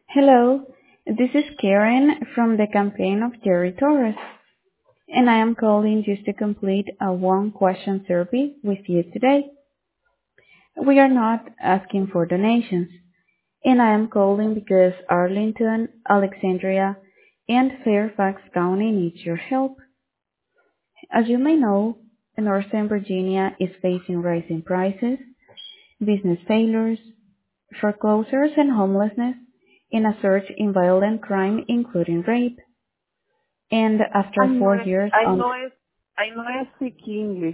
Hello, this is Karen from the campaign of Jerry Torres, and I am calling just to complete a one-question survey with you today. We are not asking for donations, and I am calling because Arlington, Alexandria, and Fairfax County needs your help. As you may know, Northern Virginia is facing rising prices, business failures, foreclosures, and homelessness, in a surge in violent crime, including rape. And I after know 4 years I on know it I know I speak English.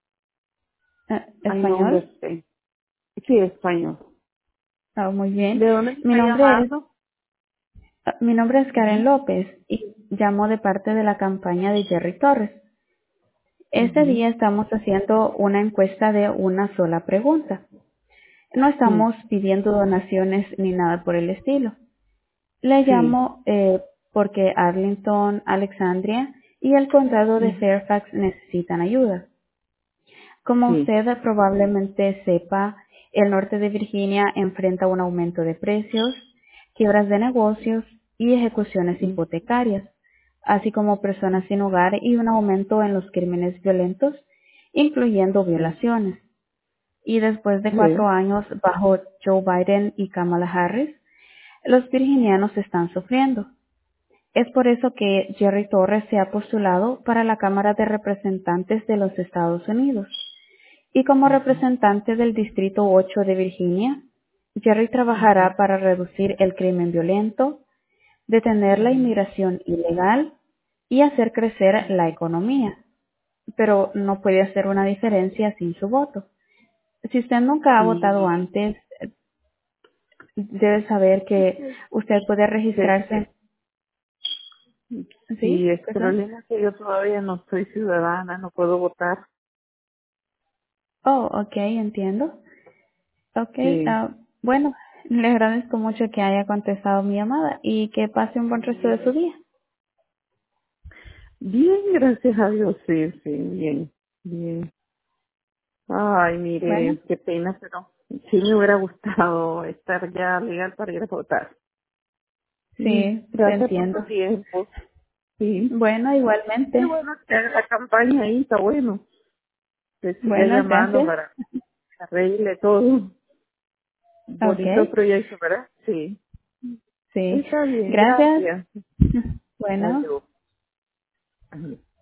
I know español, understand. Sí, español. muy bien. ¿De dónde me Mi está nombre es, llamando? mi nombre es Karen Ujú, López y llamo de parte de la campaña de Jerry Torres. Este ujú, día estamos haciendo una encuesta de una sola pregunta. No Sí, estamos pidiendo donaciones ni nada por el estilo. Le sí. llamo porque Arlington, Alexandria y el condado de Ujú, Fairfax necesitan ayuda. Como Sí. usted probablemente sepa, el norte de Virginia enfrenta un aumento de precios, quiebras de negocios y ejecuciones Mm, hipotecarias, así como personas sin hogar y un aumento en los crímenes violentos, incluyendo Sí. violaciones. Y después de Sí. 4 años bajo Joe Biden y Kamala Harris, los virginianos están sufriendo. Es por eso que Jerry Torres se ha postulado para la Cámara de Representantes de los Estados Unidos. Y como Ujú, representante del Distrito 8 de Virginia, Jerry ujú, trabajará para reducir el crimen violento, detener la ujú. inmigración ilegal y hacer crecer la economía. Pero no puede hacer una diferencia sin su voto. Si usted nunca ha votado Sí. antes, debe saber que usted puede Sí. registrarse. Sí, ¿Sí? el ¿Perdón? problema es que yo todavía no soy ciudadana, no puedo votar. Oh, ok, entiendo. Ok, Sí. bueno, le agradezco mucho que haya contestado mi llamada y que pase un buen resto de su día. Bien, gracias a Dios, sí, sí, bien, bien. Ay, Bueno, mire, qué pena, pero sí me hubiera gustado estar ya legal para ir a votar. Y sí, te gracias por tu entiendo. tiempo. Sí. Bueno, Qué igualmente. bueno que haga la campaña ahí, está bueno. Que siga Bueno, llamando gracias. para que arregle todo. Bonito Ok, proyecto, ¿verdad? Sí. sí. Está bien, Gracias. gracias. Bueno, Adiós. Adiós.